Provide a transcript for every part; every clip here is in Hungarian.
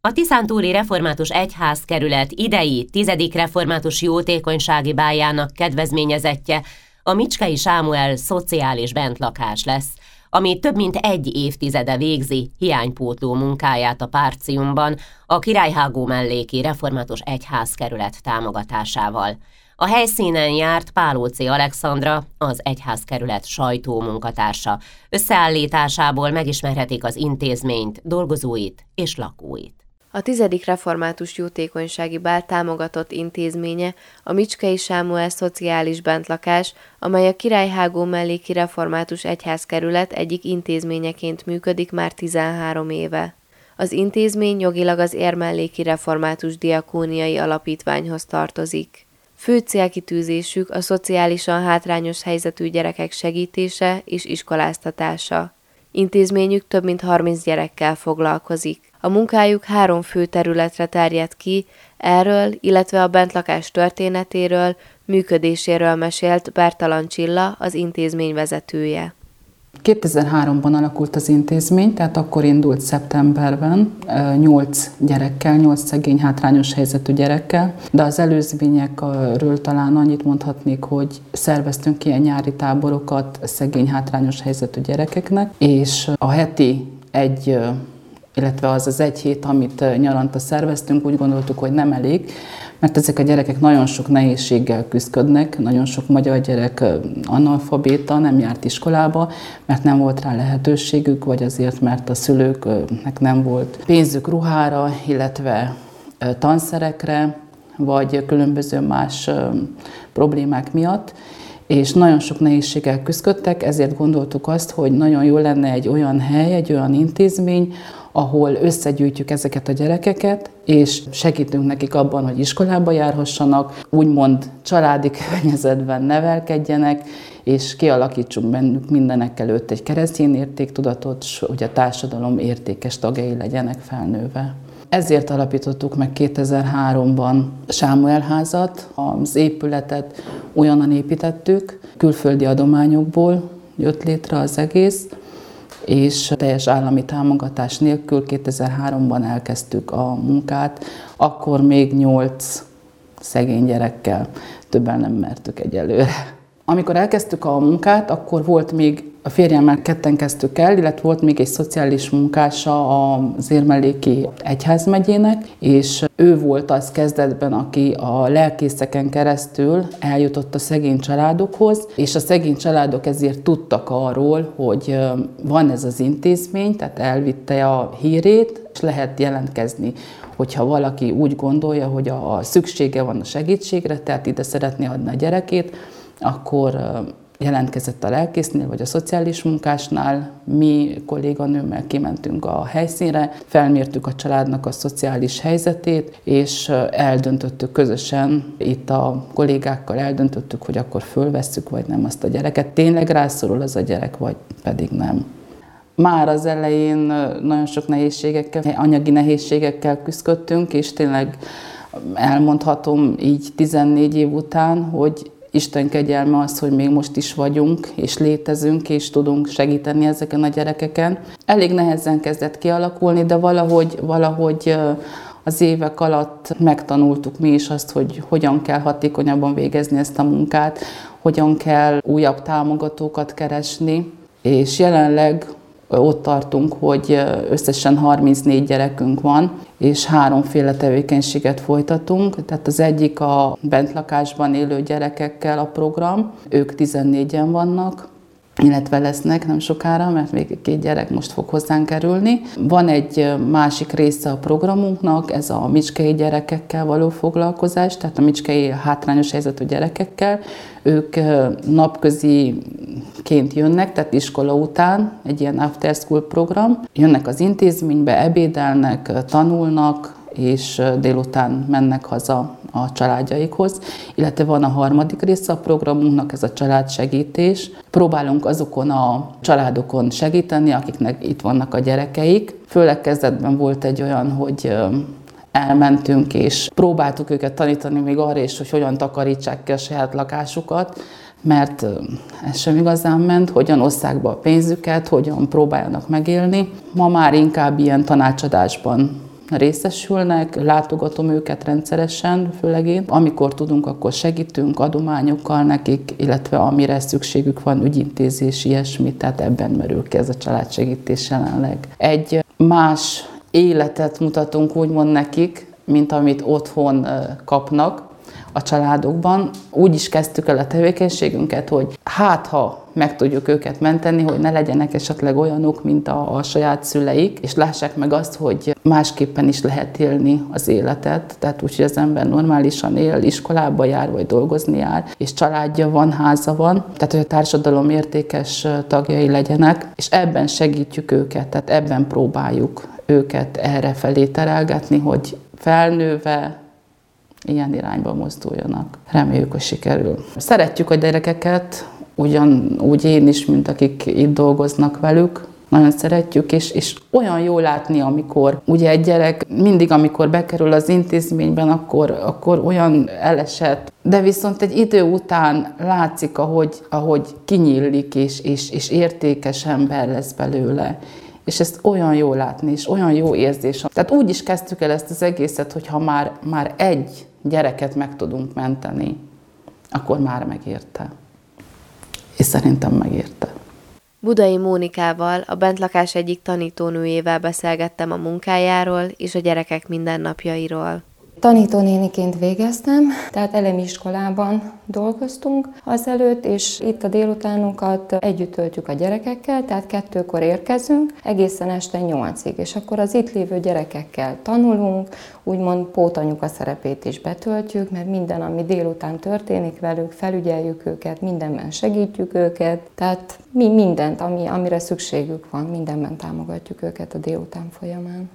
A Tiszántúli Református Egyházkerület idei 10. református jótékonysági bájának kedvezményezettje a Mitskei Sámuel szociális bentlakás lesz, ami több mint egy évtizede végzi hiánypótló munkáját a Párciumban a Királyhágó melléki Református Egyházkerület támogatásával. A helyszínen járt Pálóczy Alexandra, az egyházkerület sajtómunkatársa. Összeállításából megismerhetik az intézményt, dolgozóit és lakóit. A 10. református jótékonysági bál támogatott intézménye a Mitskei Sámuel szociális bentlakás, amely a Királyhágó melléki Református Egyházkerület egyik intézményeként működik már 13 éve. Az intézmény jogilag az Érmelléki Református Diakóniai Alapítványhoz tartozik. Fő célkitűzésük a szociálisan hátrányos helyzetű gyerekek segítése és iskoláztatása. Intézményük több mint 30 gyerekkel foglalkozik. A munkájuk 3 fő területre terjed ki, erről, illetve a bentlakás történetéről, működéséről mesélt Bertalan Csilla, az intézmény vezetője. 2003-ban alakult az intézmény, tehát akkor indult szeptemberben 8 gyerekkel, 8 szegény hátrányos helyzetű gyerekkel, de az előzményekről talán annyit mondhatnék, hogy szerveztünk ilyen nyári táborokat szegény hátrányos helyzetű gyerekeknek, és a heti illetve az egy hét, amit nyaranta szerveztünk, úgy gondoltuk, hogy nem elég, mert ezek a gyerekek nagyon sok nehézséggel küzdködnek, nagyon sok magyar gyerek analfabéta, nem járt iskolába, mert nem volt rá lehetőségük, vagy azért, mert a szülőknek nem volt pénzük ruhára, illetve tanszerekre, vagy különböző más problémák miatt, és nagyon sok nehézséggel küzdködtek, ezért gondoltuk azt, hogy nagyon jó lenne egy olyan hely, egy olyan intézmény, ahol összegyűjtjük ezeket a gyerekeket, és segítünk nekik abban, hogy iskolába járhassanak, úgymond családi környezetben nevelkedjenek, és kialakítsunk bennük mindenek előtt egy keresztény értéktudatot, hogy a társadalom értékes tagjai legyenek felnőve. Ezért alapítottuk meg 2003-ban Sámuel házat, az épületet újonnan építettük, külföldi adományokból jött létre az egész, és teljes állami támogatás nélkül 2003-ban elkezdtük a munkát, akkor még 8 szegény gyerekkel, többen nem mertük egyelőre. Amikor elkezdtük a munkát, akkor volt még, a férjemmel ketten kezdtük el, illetve volt még egy szociális munkása az Érmelléki Egyházmegyének, és ő volt az kezdetben, aki a lelkészeken keresztül eljutott a szegény családokhoz, és a szegény családok ezért tudtak arról, hogy van ez az intézmény, tehát elvitte a hírét, és lehet jelentkezni, hogyha valaki úgy gondolja, hogy a szüksége van a segítségre, tehát ide szeretné adni a gyerekét, akkor jelentkezett a lelkésznél, vagy a szociális munkásnál. Mi kolléganőmmel kimentünk a helyszínre, felmértük a családnak a szociális helyzetét, és eldöntöttük közösen, itt a kollégákkal eldöntöttük, hogy akkor fölvesszük, vagy nem azt a gyereket. Tényleg rászorul az a gyerek, vagy pedig nem. Már az elején nagyon sok nehézségekkel, anyagi nehézségekkel küzdöttünk, és tényleg elmondhatom így 14 év után, hogy Isten kegyelme az, hogy még most is vagyunk, és létezünk, és tudunk segíteni ezeken a gyerekeken. Elég nehezen kezdett kialakulni, de valahogy az évek alatt megtanultuk mi is azt, hogy hogyan kell hatékonyabban végezni ezt a munkát, hogyan kell újabb támogatókat keresni, és jelenleg ott tartunk, hogy összesen 34 gyerekünk van, és 3 tevékenységet folytatunk. Tehát az egyik a bentlakásban élő gyerekekkel a program, ők 14-en vannak, illetve lesznek nem sokára, mert még 2 gyerek most fog hozzánk kerülni. Van egy másik része a programunknak, ez a mitskei gyerekekkel való foglalkozás, tehát a mitskei hátrányos helyzetű gyerekekkel. Ők napköziként jönnek, tehát iskola után, egy ilyen after school program. Jönnek az intézménybe, ebédelnek, tanulnak, és délután mennek haza a családjaikhoz. Illetve van a harmadik része a programunknak, ez a családsegítés. Próbálunk azokon a családokon segíteni, akiknek itt vannak a gyerekeik. Főleg kezdetben volt egy olyan, hogy elmentünk, és próbáltuk őket tanítani még arra is, hogy hogyan takarítsák ki a saját lakásukat, mert ez sem igazán ment, hogyan osszák be a pénzüket, hogyan próbáljanak megélni. Ma már inkább ilyen tanácsadásban részesülnek, látogatom őket rendszeresen, főleg én. Amikor tudunk, akkor segítünk adományokkal nekik, illetve amire szükségük van, ügyintézés, ilyesmi, tehát ebben merül ki ez a családsegítés jelenleg. Egy más életet mutatunk úgymond nekik, mint amit otthon kapnak a családokban. Úgy is kezdtük el a tevékenységünket, hogy ha meg tudjuk őket menteni, hogy ne legyenek esetleg olyanok, mint a saját szüleik, és lássák meg azt, hogy másképpen is lehet élni az életet. Tehát úgy, hogy az ember normálisan él, iskolába jár, vagy dolgozni jár, és családja van, háza van. Tehát, hogy a társadalom értékes tagjai legyenek, és ebben segítjük őket, tehát ebben próbáljuk őket errefelé terelgetni, hogy felnőve ilyen irányba mozduljanak. Reméljük, hogy sikerül. Szeretjük a gyerekeket, ugyanúgy én is, mint akik itt dolgoznak velük. Nagyon szeretjük, és olyan jó látni, amikor ugye egy gyerek mindig, amikor bekerül az intézményben, akkor olyan elesett, de viszont egy idő után látszik, ahogy kinyílik, és értékes ember lesz belőle. És ezt olyan jó látni, és olyan jó érzés. Tehát úgy is kezdtük el ezt az egészet, hogy ha már egy gyereket meg tudunk menteni, akkor már megérte. És szerintem megérte. Budai Mónikával, a bentlakás egyik tanítónőjével beszélgettem a munkájáról és a gyerekek mindennapjairól. Tanítónéniként végeztem, tehát elemi iskolában dolgoztunk azelőtt, és itt a délutánokat együtt töltjük a gyerekekkel, tehát 2-kor érkezünk, egészen este 8-ig, és akkor az itt lévő gyerekekkel tanulunk, úgymond pótanyuka szerepét is betöltjük, mert minden, ami délután történik velük, felügyeljük őket, mindenben segítjük őket, tehát mi mindent, amire szükségük van, mindenben támogatjuk őket a délután folyamán.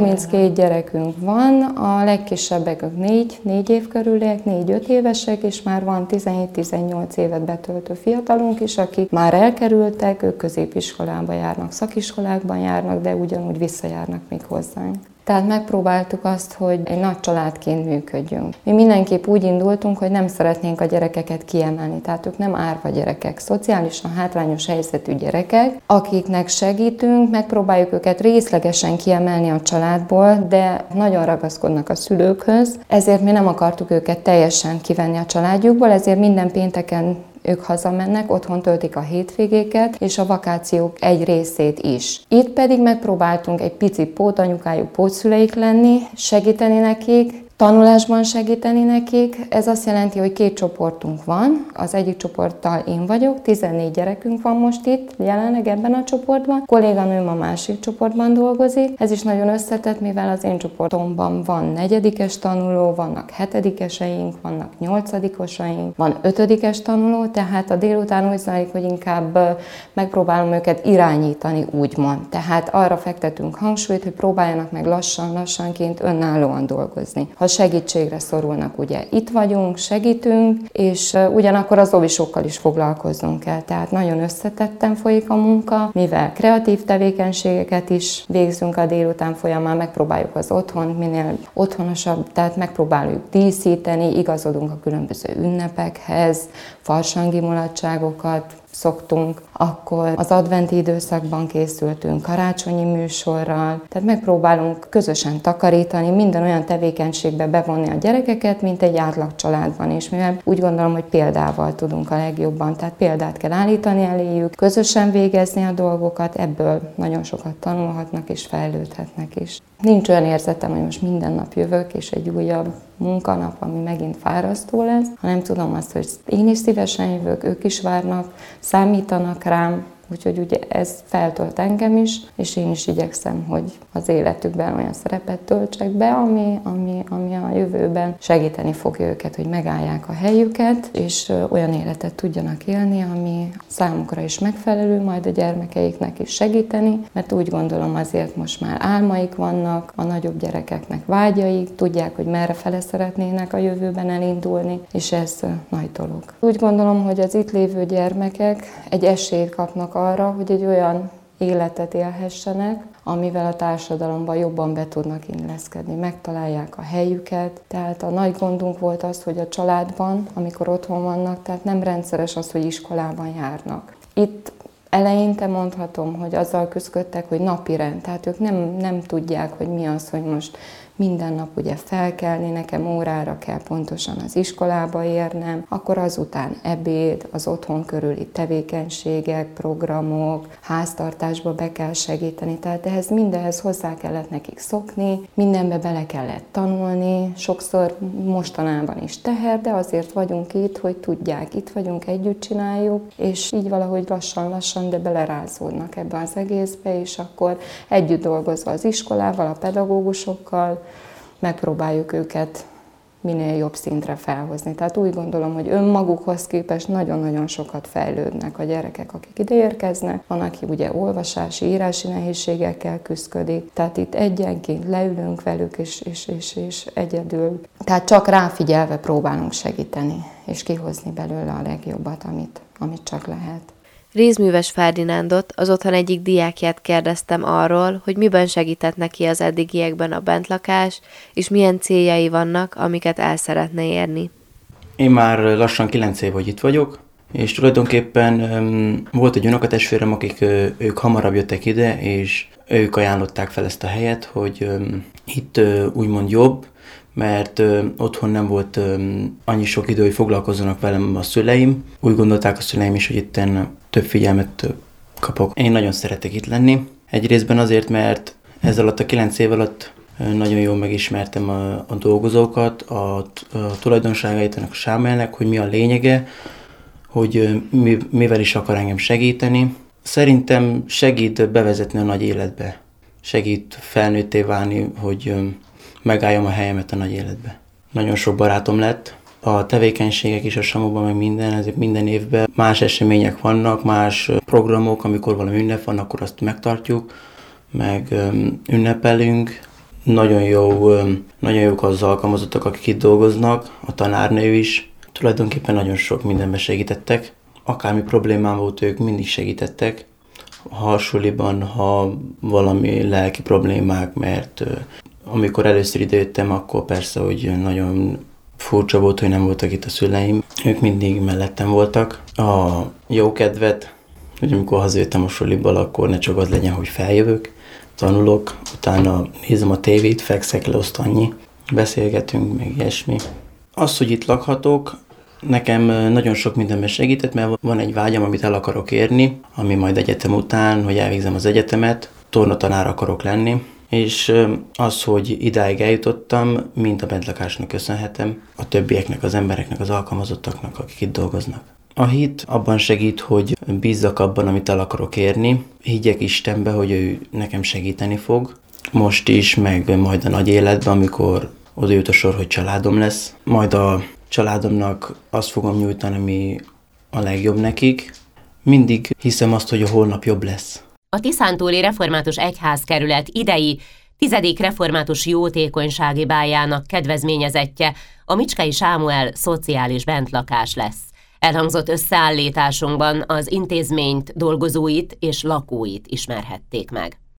32 gyerekünk van, a legkisebbek 4 év körüliek, 4-5 évesek, és már van 17-18 évet betöltő fiatalunk is, akik már elkerültek, ők középiskolába járnak, szakiskolákban járnak, de ugyanúgy visszajárnak még hozzánk. Tehát megpróbáltuk azt, hogy egy nagy családként működjünk. Mi mindenképp úgy indultunk, hogy nem szeretnénk a gyerekeket kiemelni, tehát ők nem árva gyerekek, szociálisan hátrányos helyzetű gyerekek, akiknek segítünk, megpróbáljuk őket részlegesen kiemelni a családból, de nagyon ragaszkodnak a szülőkhöz, ezért mi nem akartuk őket teljesen kivenni a családjukból, ezért minden pénteken ők hazamennek, otthon töltik a hétvégéket, és a vakációk egy részét is. Itt pedig megpróbáltunk egy pici pótanyukájuk, pótszüleik lenni, segíteni nekik, tanulásban segíteni nekik. Ez azt jelenti, hogy 2 csoportunk van. Az egyik csoporttal én vagyok, 14 gyerekünk van most itt, jelenleg ebben a csoportban. Kolléganőm a másik csoportban dolgozik. Ez is nagyon összetett, mivel az én csoportomban van 4-es tanuló, vannak 7-eseink, vannak 8-osaink, van 5-es tanuló, tehát a délután úgy zajlik, hogy inkább megpróbálom őket irányítani, úgymond. Tehát arra fektetünk hangsúlyt, hogy próbáljanak meg lassanként önállóan dolgozni. Ha segítségre szorulnak, ugye itt vagyunk, segítünk, és ugyanakkor az óvisokkal is foglalkoznunk kell. Tehát nagyon összetetten folyik a munka, mivel kreatív tevékenységeket is végzünk a délután folyamán, megpróbáljuk az otthon minél otthonosabb, tehát megpróbáljuk díszíteni, igazodunk a különböző ünnepekhez, farsangi mulatságokat szoktunk, akkor az adventi időszakban készültünk karácsonyi műsorral, tehát megpróbálunk közösen takarítani, minden olyan tevékenységbe bevonni a gyerekeket, mint egy átlag családban is, mivel úgy gondolom, hogy példával tudunk a legjobban, tehát példát kell állítani eléjük, közösen végezni a dolgokat, ebből nagyon sokat tanulhatnak és fejlődhetnek is. Nincs olyan érzetem, hogy most minden nap jövök, és egy újabb munkanap, ami megint fárasztó lesz, hanem tudom azt, hogy én is szívesen jövök, ők is várnak, számítanak rám, úgyhogy ugye ez feltölt engem is, és én is igyekszem, hogy az életükben olyan szerepet töltsek be, ami a jövőben segíteni fogja őket, hogy megállják a helyüket, és olyan életet tudjanak élni, ami számukra is megfelelő, majd a gyermekeiknek is segíteni, mert úgy gondolom azért most már álmaik vannak, a nagyobb gyerekeknek vágyaik, tudják, hogy merre fele szeretnének a jövőben elindulni, és ez nagy dolog. Úgy gondolom, hogy az itt lévő gyermekek egy esélyt kapnak arra, hogy egy olyan életet élhessenek, amivel a társadalomban jobban be tudnak illeszkedni, megtalálják a helyüket. Tehát a nagy gondunk volt az, hogy a családban, amikor otthon vannak, tehát nem rendszeres az, hogy iskolában járnak. Itt Eleinte mondhatom, hogy azzal küzdöttek, hogy napirend, tehát ők nem tudják, hogy mi az, hogy most minden nap ugye felkelni, nekem órára kell pontosan az iskolába érnem, akkor azután ebéd, az otthon körüli tevékenységek, programok, háztartásba be kell segíteni, tehát mindenhez hozzá kellett nekik szokni, mindenbe bele kellett tanulni, sokszor mostanában is teher, de azért vagyunk itt, hogy tudják, itt vagyunk, együtt csináljuk, és így valahogy lassan, de belerázódnak ebbe az egészbe, és akkor együtt dolgozva az iskolával, a pedagógusokkal, megpróbáljuk őket minél jobb szintre felhozni. Tehát úgy gondolom, hogy önmagukhoz képest nagyon-nagyon sokat fejlődnek a gyerekek, akik ide érkeznek. Van, aki ugye olvasási, írási nehézségekkel küszködik. Tehát itt egyenként leülünk velük, és egyedül. Tehát csak ráfigyelve próbálunk segíteni, és kihozni belőle a legjobbat, amit csak lehet. Rézműves Ferdinándot, az otthon egyik diákját kérdeztem arról, hogy miben segített neki az eddigiekben a bentlakás, és milyen céljai vannak, amiket el szeretne érni. Én már lassan 9 év, hogy itt vagyok, és tulajdonképpen volt egy unokatestvérem, akik ők hamarabb jöttek ide, és ők ajánlották fel ezt a helyet, hogy itt úgymond jobb, mert otthon nem volt annyi sok idő, hogy foglalkozzanak velem a szüleim. Úgy gondolták a szüleim is, hogy itten több figyelmet kapok. Én nagyon szeretek itt lenni. Egy részben azért, mert ez alatt a 9 év alatt nagyon jól megismertem a dolgozókat, a tulajdonságait ennek a Sámuelnek, hogy mi a lényege, hogy mivel is akar engem segíteni. Szerintem segít bevezetni a nagy életbe. Segít felnőtté válni, hogy megálljam a helyemet a nagy életbe. Nagyon sok barátom lett. A tevékenységek is a Samuban, meg minden, ezért minden évben más események vannak, más programok, amikor valami ünnep van, akkor azt megtartjuk, meg ünnepelünk. Nagyon jók az alkalmazottak, akik itt dolgoznak, a tanárnő is. Tulajdonképpen nagyon sok mindenben segítettek. Akármi problémám volt, ők mindig segítettek. Ha suliban, ha valami lelki problémák, mert amikor először idejöttem, akkor persze, hogy nagyon furcsa volt, hogy nem voltak itt a szüleim. Ők mindig mellettem voltak. A jó kedvet, hogy amikor hazajöttem a suliból, akkor ne csak az legyen, hogy feljövök, tanulok, utána nézem a tévét, fekszek le, azt annyi. Beszélgetünk, meg ilyesmi. Az, hogy itt lakhatok, nekem nagyon sok mindenben segített, mert van egy vágyam, amit el akarok érni, ami majd egyetem után, hogy elvégzem az egyetemet, tornatanár akarok lenni, és az, hogy idáig eljutottam, mind a bentlakásnak köszönhetem, a többieknek, az embereknek, az alkalmazottaknak, akik itt dolgoznak. A hit abban segít, hogy bízzak abban, amit el akarok érni, higgyek Istenbe, hogy ő nekem segíteni fog, most is, meg majd a nagy életben, amikor oda jut a sor, hogy családom lesz, majd a családomnak azt fogom nyújtani, ami a legjobb nekik. Mindig hiszem azt, hogy a holnap jobb lesz. A Tiszántúli Református Egyházkerület idei 10. református jótékonysági bájának kedvezményezettje a Mitskei Sámuel szociális bentlakás lesz. Elhangzott összeállításunkban az intézményt, dolgozóit és lakóit ismerhették meg.